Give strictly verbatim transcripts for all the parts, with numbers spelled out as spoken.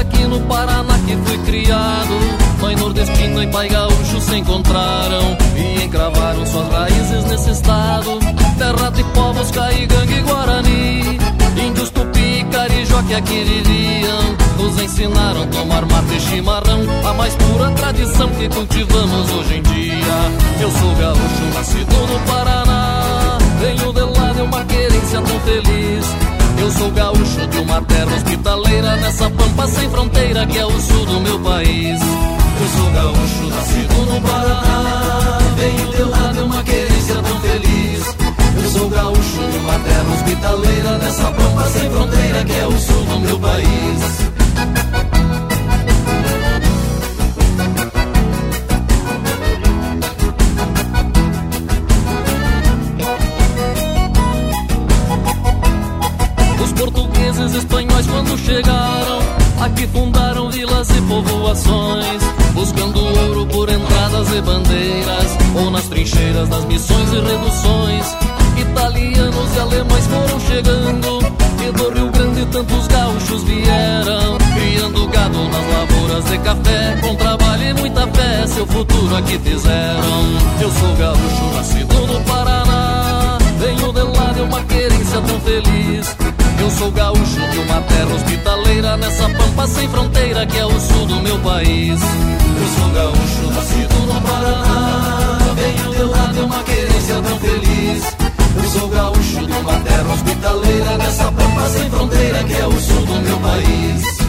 aqui no Paraná que fui criado. Mãe nordestina e pai gaúcho se encontraram e encravaram suas raízes nesse estado. Terra de povos Caigangue e Guarani, índios Tupi e Carijó que aqui viviam. Nos ensinaram a tomar mate e chimarrão, a mais pura tradição que cultivamos hoje em dia. Eu sou gaúcho, nascido no Paraná, venho de lá de uma querência tão feliz. Eu sou gaúcho de uma terra hospitaleira, nessa pampa sem fronteira que é o sul do meu país. Eu sou gaúcho, nascido no Paraná, venho de lá de uma querência tão feliz. Eu sou gaúcho de uma terra hospitaleira, nessa pampa sem fronteira que é o sul do meu país. Portugueses e espanhóis quando chegaram aqui fundaram vilas e povoações, buscando ouro por entradas e bandeiras, ou nas trincheiras das missões e reduções. Italianos e alemães foram chegando, e do Rio Grande tantos gaúchos vieram, criando gado nas lavouras de café, com trabalho e muita fé seu futuro aqui fizeram. Eu sou gaúcho, nascido no Paraná, venho de lá de uma querência tão feliz. Eu sou gaúcho de uma terra hospitaleira, nessa pampa sem fronteira que é o sul do meu país. Eu sou gaúcho, nascido no Paraná, venho de lá de uma querência tão feliz. Eu sou gaúcho de uma terra hospitaleira, nessa pampa sem fronteira que é o sul do meu país.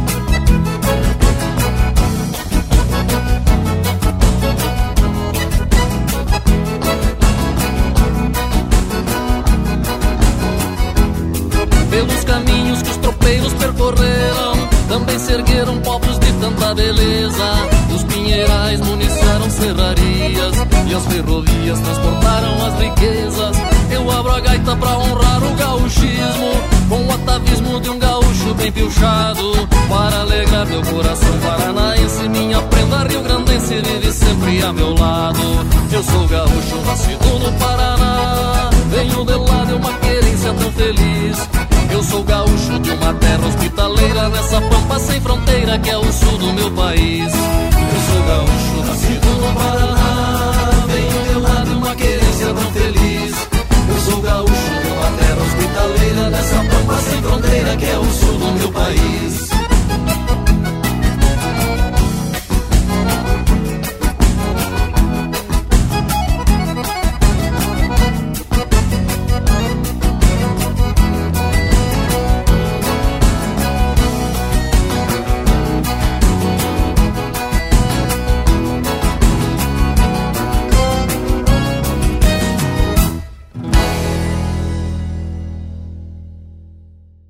Pelos caminhos que os tropeiros percorreram, também se ergueram povos de tanta beleza. Os pinheirais municiaram serrarias, e as ferrovias transportaram as riquezas. Eu abro a gaita pra honrar o gauchismo, com o atavismo de um gaúcho bem pilchado, para alegrar meu coração paranaense. Minha prenda rio-grandense vive sempre a meu lado. Eu sou gaúcho, nascido no Paraná, venho de lá de uma querência tão feliz. Eu sou gaúcho de uma terra hospitaleira, nessa pampa sem fronteira que é o sul do meu país.